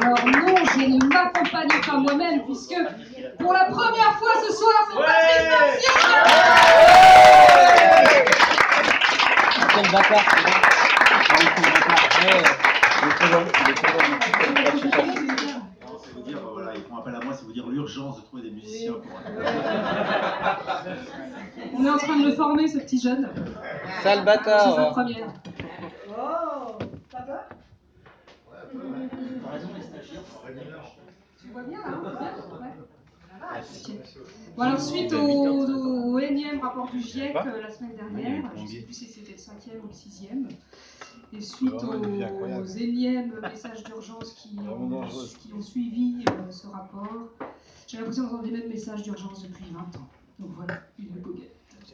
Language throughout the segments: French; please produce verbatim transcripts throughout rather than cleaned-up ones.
Alors non, je ne m'accompagne pas moi-même, puisque pour la première fois ce soir, c'est Patrick Mercier qui a... Quel bâtard. Dire, voilà, ils font appel à moi, c'est vous dire l'urgence de trouver des musiciens pour... On est en train de le former, ce petit jeune. Sale bâtard. C'est sa première. Oh, ça va? Tu vois bien, là, c'est bien? Ouais. Okay. Bon, alors, suite au, au, au énième rapport du GIEC euh, la semaine dernière, je ne sais plus si c'était le cinquième ou le sixième, et suite aux, aux énièmes messages d'urgence qui, qui ont suivi euh, ce rapport, j'ai l'impression d'entendre les mêmes messages d'urgence depuis vingt ans. Donc voilà, une goguette.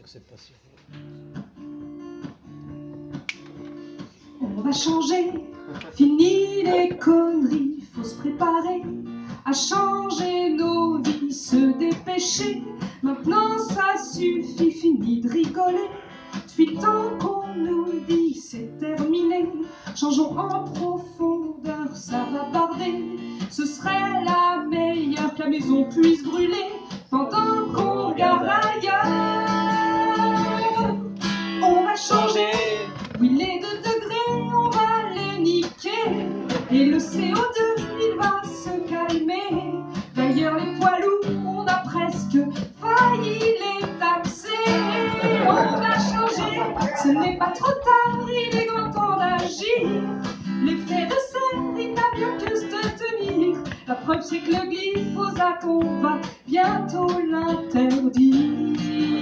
On va changer, fini les conneries, faut se préparer à changer nos vies, se dépêcher. Maintenant ça suffit, fini de rigoler. Depuis le temps qu'on nous dit c'est terminé, changeons en profondeur, ça va barder. Ce serait la meilleure que la maison puisse brûler pendant qu'on regarde ailleurs. On va changer, oui les deux degrés on va les niquer, et le C O deux il va se calmer. D'ailleurs les poids lourds on a presque failli les taxer. On va changer, ce n'est pas trop tard, il est grand temps d'agir. L'effet de serre il n'a bien que se tenir. La preuve c'est que le glyphosate on va bientôt l'interdire.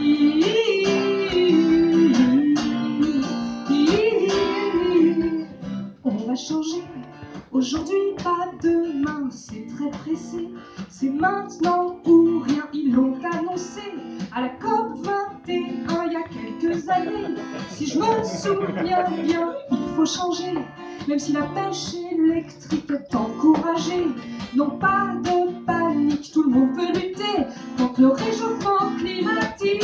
On va changer, aujourd'hui pas demain, c'est très pressé. C'est maintenant ou rien, ils l'ont annoncé à la COP vingt et un il y a quelques années. Si je me souviens bien, il faut changer, même si la pêche électrique est encouragée. Non pas de panique, tout le monde peut lutter contre le réchauffement climatique.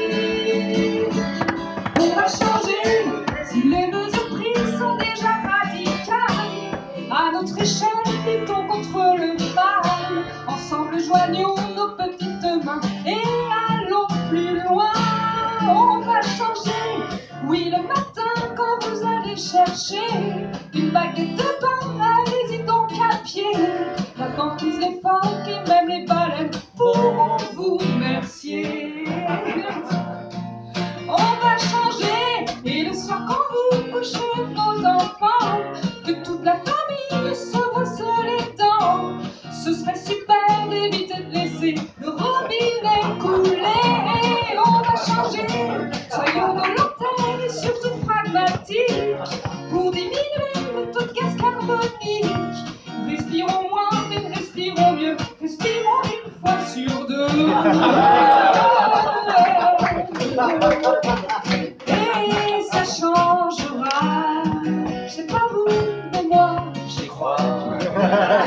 On va changer, si les mesures prises sont déjà radicales. À notre échelle, luttons contre le mal. Ensemble, joignons nos petites mains et allons plus loin. On va changer, oui, le matin quand vous allez chercher une baguette de pain, allez-y donc à pied. La banquise, les phoques et même les baleines pourront vous remercier. On va changer, et le soir quand vous couchez vos enfants, que toute la famille se brosse les dents. Ce serait super d'éviter de laisser le robinet couler. On va changer, soyons volontaires et surtout pragmatiques pour diminuer le taux de gaz carbonique. Respirons moins mais respirons mieux, respirons une fois sur deux. Et ça changera, je sais pas vous, mais moi j'y crois.